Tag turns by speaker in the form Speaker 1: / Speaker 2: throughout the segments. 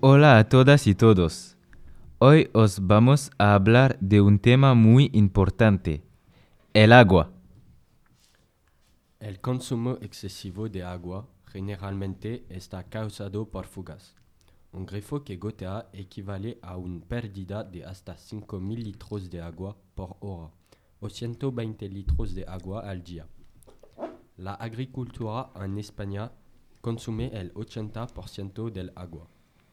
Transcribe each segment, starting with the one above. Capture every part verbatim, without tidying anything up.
Speaker 1: Hola a todas y todos. Hoy os vamos a hablar de un tema muy importante, el agua.
Speaker 2: El consumo excesivo de agua generalmente está causado por fugas. Un grifo que gotea equivale a una pérdida de hasta cinco mil litros de agua por hora o ciento veinte litros de agua al día. La agricultura en España consume el ochenta por ciento del agua.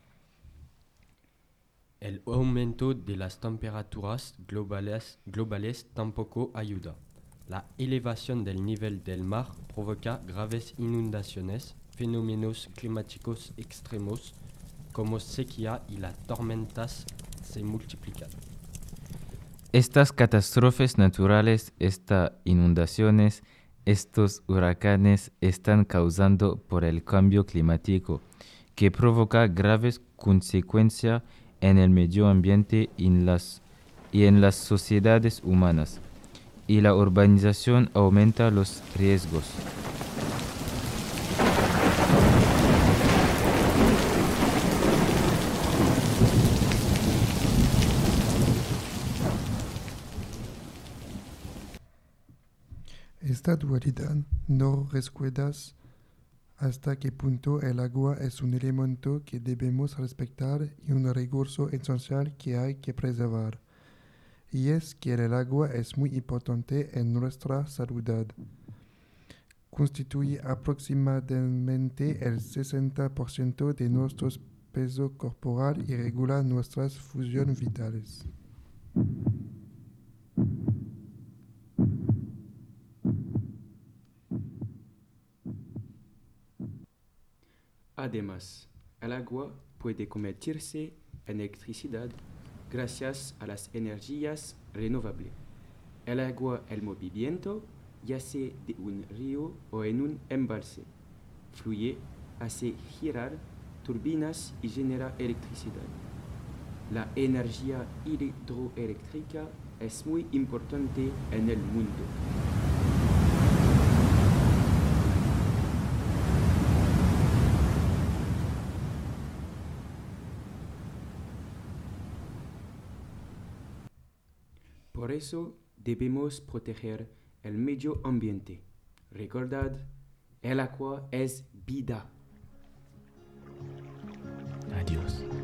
Speaker 2: El aumento de las temperaturas globales, globales tampoco ayuda. La elevación del nivel del mar provoca graves inundaciones, fenómenos climáticos extremos como sequía y las tormentas se multiplican.
Speaker 1: Estas catástrofes naturales, estas inundaciones, estos huracanes están causando por el cambio climático, que provoca graves consecuencias en el medio ambiente y en las, y en las sociedades humanas, y la urbanización aumenta los riesgos.
Speaker 3: Esta dualidad no recuerda hasta qué punto el agua es un elemento que debemos respetar y un recurso esencial que hay que preservar. Y es que el agua es muy importante en nuestra salud. Constituye aproximadamente el sesenta por ciento de nuestro peso corporal y regula nuestras funciones vitales.
Speaker 4: Además, el agua puede convertirse en electricidad gracias a las energías renovables. El agua en movimiento, ya sea de un río o en un embalse, fluye, hace girar turbinas y genera electricidad. La energía hidroeléctrica es muy importante en el mundo. Por eso debemos proteger el medio ambiente. Recordad, el agua es vida.
Speaker 1: Adiós.